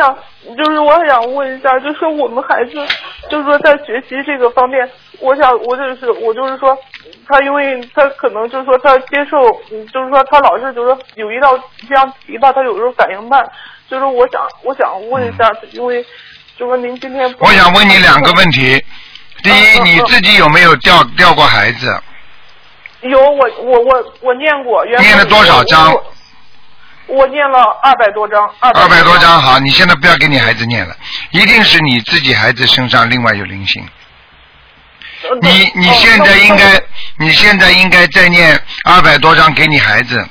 我想问一下，就是我们孩子，就是说在学习这个方面，我就是说，他因为他可能就是说他接受，就是说他老是就是说有一道这样题吧，他有时候反应慢，就是我想问一下，因为就说您今天， 我想问你2个问题，第一，你自己有没有掉过孩子？ 有，我念过， 念了多少章？ 我念了200多章。 200多章，好，你现在不要给你孩子念了，一定是你自己孩子身上另外有灵性。你现在应该再念200多章给你孩子。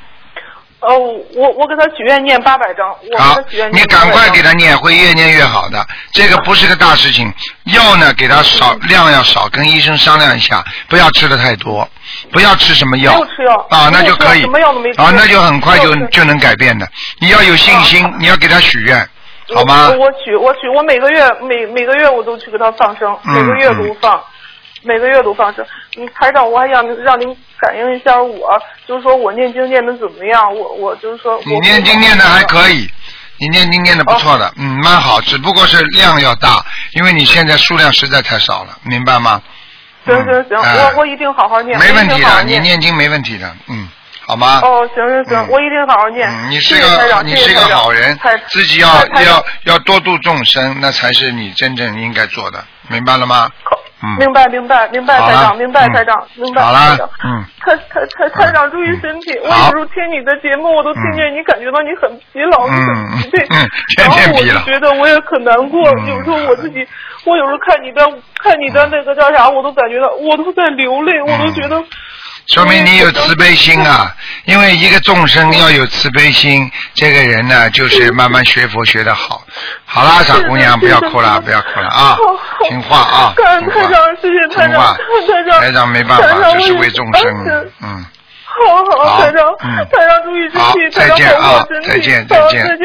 我给他许愿念800章。 好，你赶快给他念，会越念越好的。这个不是个大事情，药呢给他量要少，跟医生商量一下，不要吃的太多，不要吃什么药。 没有吃药啊，那就可以。 什么药都没吃。 啊，那就很快就能改变的。你要有信心，你要给他许愿，好吗？ 我每个月我都去给他放生，每个月都放。每个月都放生。台长，我还想让您感应一下我，就是说我念经念的怎么样？我就是说你念经念的还可以，你念经念的不错的，蛮好，只不过是量要大，因为你现在数量实在太少了，明白吗？ 行，我一定好好念。 没问题的，你念经没问题的，好吗？ 哦，行，我一定好好念。 你是个好人，自己要多度众生，那才是你真正应该做的，明白了吗？ 明白，台长，明白，台长。 好了， 台长注意身体。我有时候听你的节目，我都听见你感觉到你很疲劳，你很疲惫， 天天疲劳。 然后我就觉得我也很难过。有时候我自己，我有时候看你的那个叫啥，我都感觉到我都在流泪，我都觉得。 说明你有慈悲心啊，因为一个众生要有慈悲心，这个人呢就是慢慢学佛学得好。好啦，傻姑娘，不要哭了啊，听话啊， 感恩台长，谢谢台长， 台长没办法，这是为众生， 好，台长注意身体， 再见啊，再见。